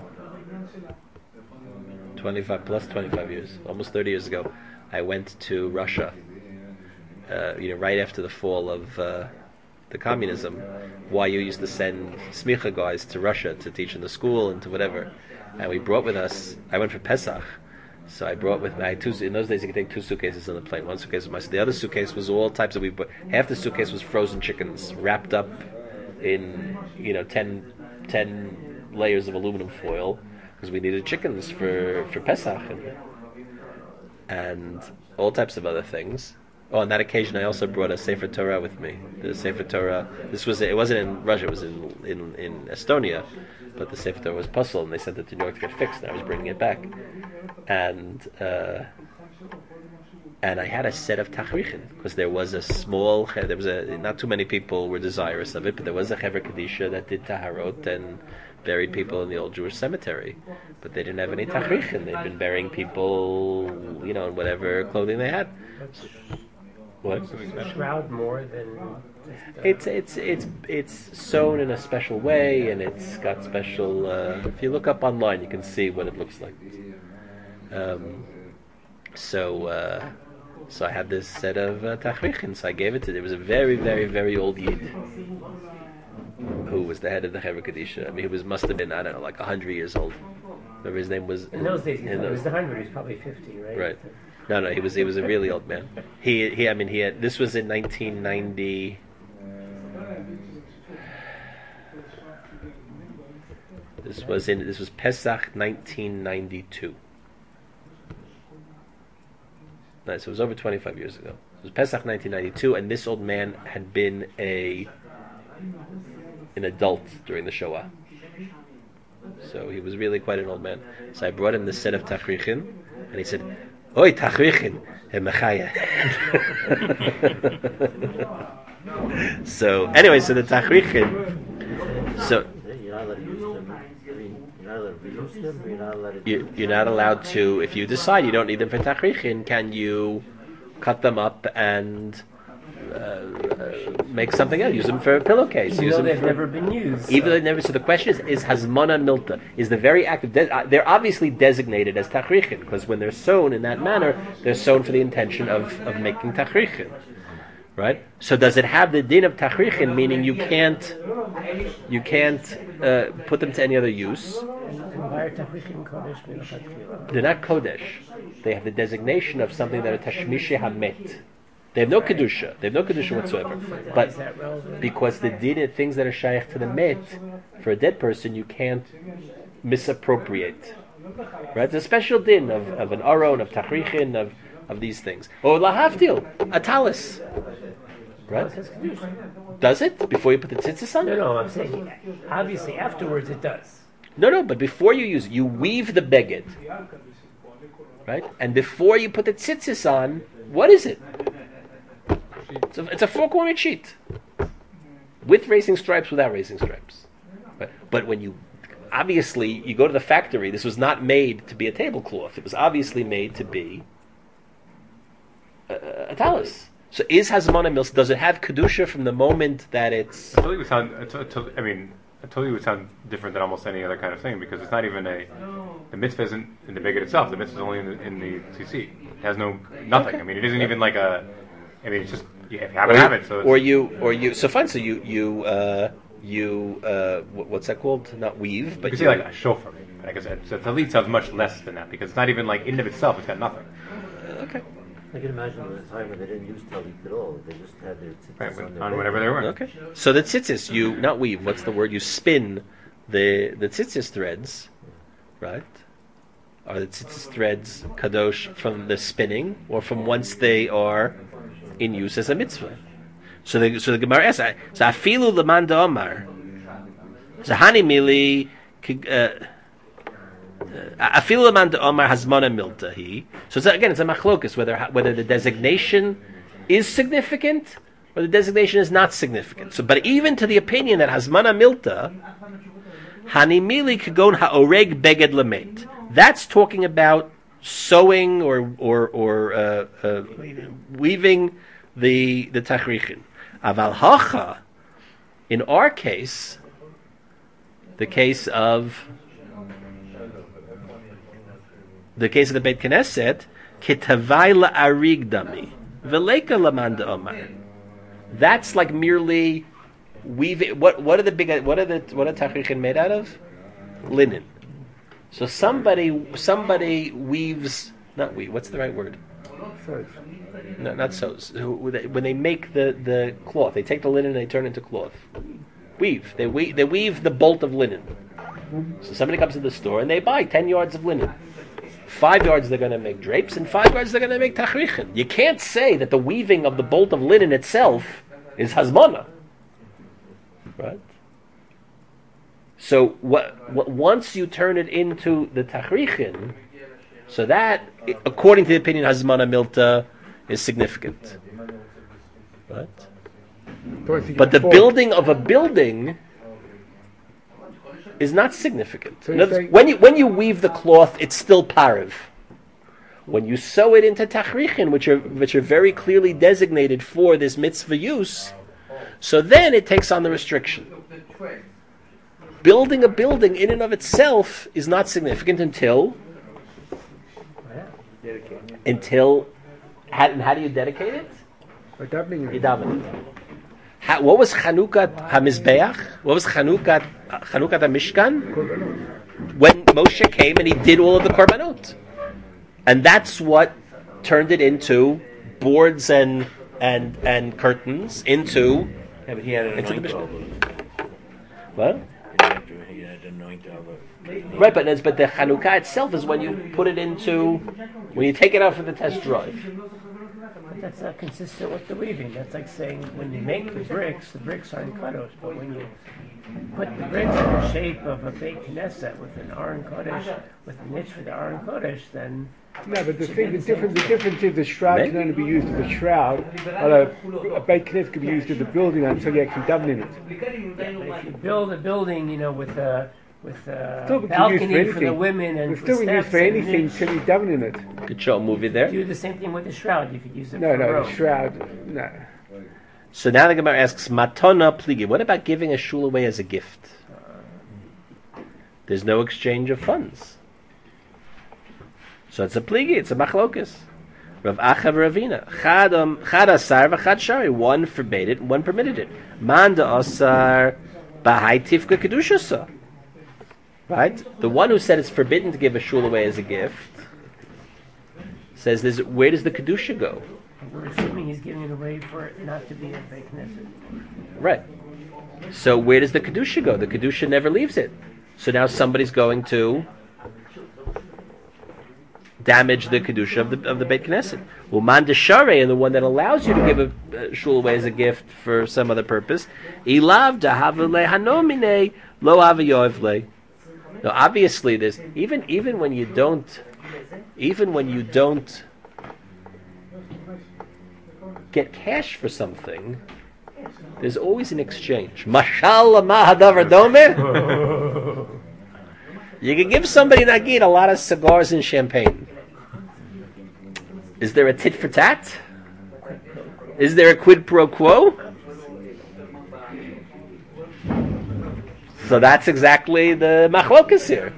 twenty-five plus twenty-five years, almost thirty years ago, I went to Russia. Uh, you know, right after the fall of uh, the communism, Y U used to send smicha guys to Russia to teach in the school and to whatever. And we brought with us, I went for Pesach, so I brought with me, I had two, in those days you could take two suitcases on the plane. One suitcase was my, the other suitcase was all types of, we, half the suitcase was frozen chickens wrapped up in, you know, ten, ten layers of aluminum foil, because we needed chickens for, for Pesach, and, and all types of other things. Oh, on that occasion, I also brought a Sefer Torah with me. The Sefer Torah. This was it wasn't in Russia. It was in in, in Estonia, but the Sefer Torah was puzzled, and they sent it to New York to get fixed. And I was bringing it back, and uh, and I had a set of tachrichin because there was a small. There was a not too many people were desirous of it, but there was a Hever Kadisha that did taharot and buried people in the old Jewish cemetery, but they didn't have any tachrichin. They'd been burying people, you know, in whatever clothing they had. What? Shroud more than it's it's it's it's sewn in a special way, and it's got special. Uh, if you look up online, you can see what it looks like. Um, so uh, so I had this set of uh, tachrichin. So I gave it to. There was a very very very old yid who was the head of the Hever Kadisha. I mean, he was must have been I don't know like a hundred years old. Remember his name was in those days. In it those, was the hundred. He was probably fifty, right? Right. No, no, he was he was a really old man. He he. I mean, he had. This was in nineteen ninety. This was in. This was Pesach nineteen ninety-two. Nice. So it was over twenty-five years ago. It was Pesach nineteen ninety-two, and this old man had been a an adult during the Shoah. So he was really quite an old man. So I brought him this set of tachrichin, and he said, "Oi, tachrichin, mechaya." So anyway, so the tachrichin. So you, you're not allowed to. If you decide you don't need them for tachrichin, can you cut them up and uh, uh, make something else? Use them for a pillowcase. Even use though them they've for, never been used. Even though they've never. So the question is: Is hazmana milta? Is the very act of de- uh, they're obviously designated as tachrichin because when they're sewn in that manner, they're sewn for the intention of, of making tachrichin, right? So does it have the din of tachrichin, meaning you can't you can't uh, put them to any other use? They're not kodesh. They have the designation of something that are tashmishe hamet. They have no kedusha. They have no kedusha whatsoever. But because the din of things that are shaykh to the met, for a dead person, you can't misappropriate. Right? It's a special din of, of an aron, of tachrichin, of, of these things. Or lahavdil, a talis. Right? Does it? Before you put the tzitzis on? No, no, I'm saying, obviously afterwards it does. No, no, but before you use it, you weave the beged. Right? And before you put the tzitzis on, what is it? It's a, it's a four-cornered sheet. With racing stripes, without racing stripes. Right? But when you, obviously, you go to the factory, this was not made to be a tablecloth. It was obviously made to be a, a talus. So is Hazmana Milsa, does it have Kedusha from the moment that it's... I totally would sound, I to- to- I mean, I totally would sound different than almost any other kind of thing, because it's not even a, the mitzvah isn't in the Beged itself, the mitzvah is only in the, in the tzitzit. It has no, nothing. I mean, it isn't even like a, I mean, it's just, you have or to you, have it. So it's, or you, or you, so fine, so you, you, uh, you, uh, what- what's that called? Not weave, you but could say like a shofar. I guess a so talit sounds much less than that, because it's not even like in of itself, it's got nothing. Okay. I can imagine at a time when they didn't use talit at all. They just had their tzitzis Right, on, with- their on bed. whatever they were. Okay. So the tzitzis, you, not weave, what's the word? You spin the, the tzitzis threads, right? Are the tzitzis threads kadosh from the spinning, or from once they are in use as a mitzvah? So the, so the Gemara asks, so afilu leman da'omar, so hani mili, uh, Afilu leman da'omar hazmana milta he. So it's, again, it's a machlokus whether whether the designation is significant or the designation is not significant. So, but even to the opinion that hazmana milta, hanimili kagon haoreg beged lamet. That's talking about sewing or or or uh, uh, weaving the the tachrichin. Aval hacha, in our case, the case of the case of the Beit Knesset, kitavai la'arig dami, v'leika laman da'omar. That's like merely weaving. What what are the big? What are the what are tachrichin made out of? Linen. So somebody somebody weaves. Not weave. What's the right word? Sews. No, not sews. Who- they- When they make the, the cloth, they take the linen and they turn it into cloth. Weave. They weave. They weave the bolt of linen. So somebody comes to the store and they buy ten yards of linen. Five yards they're going to make drapes, and five yards they're going to make tachrichin. You can't say that the weaving of the bolt of linen itself is hazmana, right? So what, what, once you turn it into the tachrichin, so that, according to the opinion hazmana milta, is significant, right? But the building of a building is not significant. So In you're other words, saying- when you when you weave the cloth, it's still parav. When you sew it into tachrichin, which are which are very clearly designated for this mitzvah use, so then it takes on the restriction. Building a building in and of itself is not significant until until how, and how do you dedicate it? By davening You it. daven it. How, what was Chanukat HaMizbeach? What was Chanukat Chanukat HaMishkan? When Moshe came and he did all of the korbanot, and that's what turned it into boards and and and curtains into Yeah, but he had an into the anoint all Mishkan. those. What? He had to anoint all the. Right, but it's, but the Chanukah itself is when you put it into when you take it out for the test drive. But that's not consistent with the weaving. That's like saying when you make the bricks, the bricks aren't kadosh, but when you put the bricks in the shape of a Beit Knesset with an Aron Kodesh, with a niche for the Aron Kodesh, then No, but the Should thing, be the the difference, the same. difference is the shroud Maybe. can only be used as a shroud, although a Beit Knesset can be used as a building until you actually daven in it. but if you build a building, you know, with a with a Still can be used for balcony for, the anything. women and It's for still being used steps for and a anything niche, until you daven in it. Could show a movie there. do the same thing with the shroud. You could use it No, for no, rope. the shroud, no. So now the Gemara asks, Matona pligi. What about giving a shul away as a gift? There's no exchange of funds. So it's a pligi, it's a machlokas. Rav Acha Ravina. Chad um, chad asar v'chad shari. One forbade it, one permitted it. Manda asar b'hai tifka kedushasa. Right? The one who said it's forbidden to give a shul away as a gift says, there's, where does the kedusha go? We're assuming he's giving it away for it not to be a Beit Knesset. Right. So where does the kedusha go? The kedusha never leaves it. So now somebody's going to damage the kedusha of the of the Beit Knesset. Uman deshare, and the one that allows you to give a uh, shul away as a gift for some other purpose, ilav dahavle hanomine lo avayovle. Now, obviously, there's even even when you don't, even when you don't get cash for something, there's always an exchange. Mashal mahadavar domer. You can give somebody nagid a lot of cigars and champagne. Is there a tit for tat? Is there a quid pro quo? So that's exactly the machlokas here.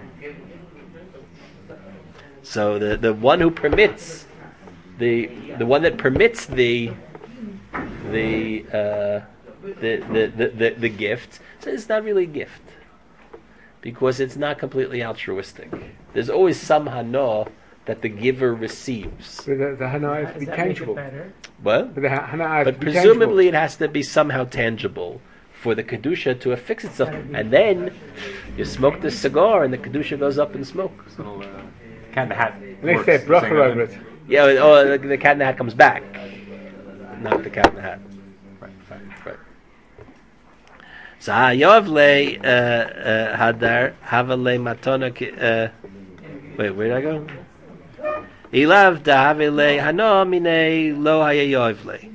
So the, the one who permits the the one that permits the the uh, the, the, the, the the gift says it's not really a gift because it's not completely altruistic. There's always some hana that the giver receives. But the, the hana has to be Does that make it tangible. better? What? But the ha- hana has But to be presumably tangible. it has to be somehow tangible for the kedusha to affix itself, and then you smoke the cigar and the kedusha goes up in smoke. This little uh, cat in the hat. Let's works, say saying bracha that- over it. Yeah, oh, the, the cat in the hat comes back, not the cat in the hat. Right, right. Right. So Hayov le uh, hadar havale matona. ki- Uh, wait, where did I go? Ilav da havele hano mine lo hayayov le.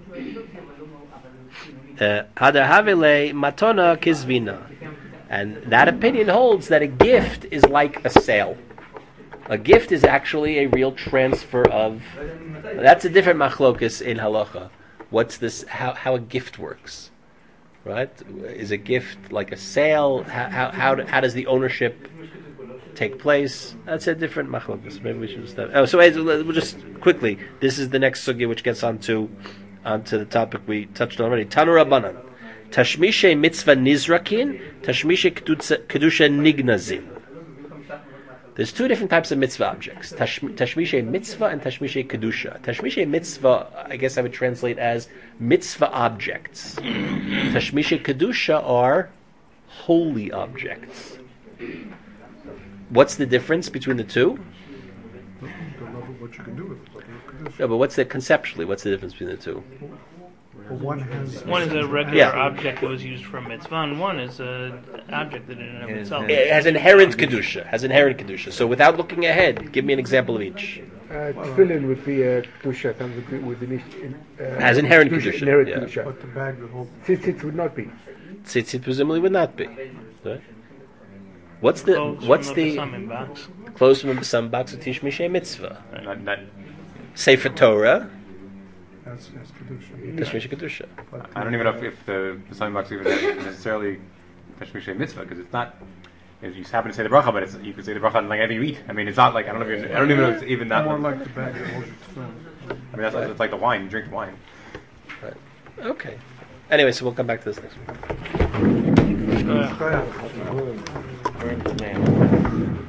Uh, Hadar havele matona kizvina, and that opinion holds that a gift is like a sale. A gift is actually a real transfer of. That's a different machlokus in halacha. What's this? How how a gift works, right? Is a gift like a sale? How how how, do, how does the ownership take place? That's a different machlokus. Maybe we should stop. Oh, so uh, we'll just quickly. This is the next sugya which gets onto onto the topic we touched on already. Tanu Rabbanan, Tashmishe mitzvah nizrakin, Tashmishe kedusha nignazin. There's two different types of mitzvah objects: Tash, Tashmishe mitzvah and Tashmishe kedusha. Tashmishe mitzvah, I guess I would translate as mitzvah objects. Tashmishe kedusha are holy objects. What's the difference between the two? The level of what you can do with it. Level of kedusha. No, but what's the conceptually? What's the difference between the two? Well, one has. One is a regular Yeah. object that was used for mitzvah, and one is an object that in and of It itself. It has inherent kedusha. Has inherent kedusha. So, without looking ahead, give me an example of each. Uh, tefillin would be a kedusha, comes with, with an ish- uh, Has inherent kedusha, Inherent yeah. kedusha. But the bag that holds. Tzitzit would not be. Tzitzit presumably would not be. Right? What's the Clothes what's from the Besamim box. close from some box of Tishmishe mitzvah? Not, not, Sefer Torah, That's, that's kedusha. Tishmishe kedusha. But I don't even know if, if the the sign box even has necessarily Tashmishe mitzvah because it's not. You just happen to say the bracha, but it's, you could say the bracha on like anything you eat. I mean, it's not like I don't know if you're, I don't even know if it's even that. more I like the bag that holds your tefillin. mean, that's it's like the wine. You drink the wine. Okay. Anyway, so we'll come back to this next week. Uh, Burn the nail.